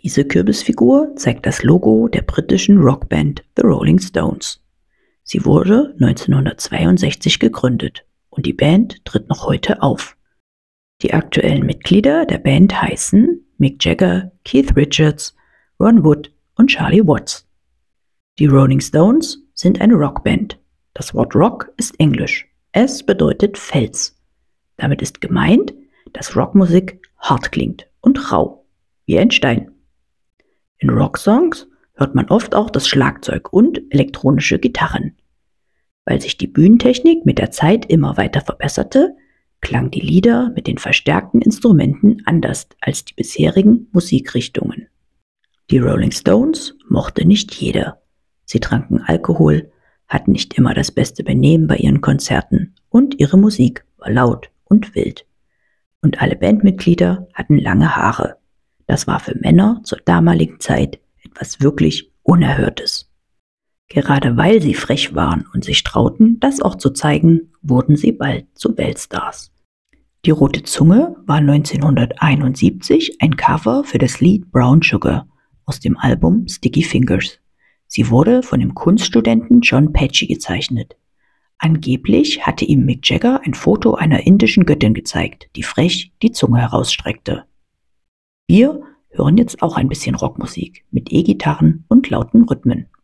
Diese Kürbisfigur zeigt das Logo der britischen Rockband The Rolling Stones. Sie wurde 1962 gegründet und die Band tritt noch heute auf. Die aktuellen Mitglieder der Band heißen Mick Jagger, Keith Richards, Ron Wood und Charlie Watts. Die Rolling Stones sind eine Rockband. Das Wort Rock ist Englisch. Es bedeutet Fels. Damit ist gemeint, dass Rockmusik hart klingt und rau, wie ein Stein. In Rocksongs hört man oft auch das Schlagzeug und elektronische Gitarren. Weil sich die Bühnentechnik mit der Zeit immer weiter verbesserte, klangen die Lieder mit den verstärkten Instrumenten anders als die bisherigen Musikrichtungen. Die Rolling Stones mochte nicht jeder. Sie tranken Alkohol, hatten nicht immer das beste Benehmen bei ihren Konzerten und ihre Musik war laut und wild. Und alle Bandmitglieder hatten lange Haare. Das war für Männer zur damaligen Zeit etwas wirklich Unerhörtes. Gerade weil sie frech waren und sich trauten, das auch zu zeigen, wurden sie bald zu Weltstars. Die Rote Zunge war 1971 ein Cover für das Lied Brown Sugar aus dem Album Sticky Fingers. Sie wurde von dem Kunststudenten John Petchy gezeichnet. Angeblich hatte ihm Mick Jagger ein Foto einer indischen Göttin gezeigt, die frech die Zunge herausstreckte. Wir hören jetzt auch ein bisschen Rockmusik mit E-Gitarren und lauten Rhythmen.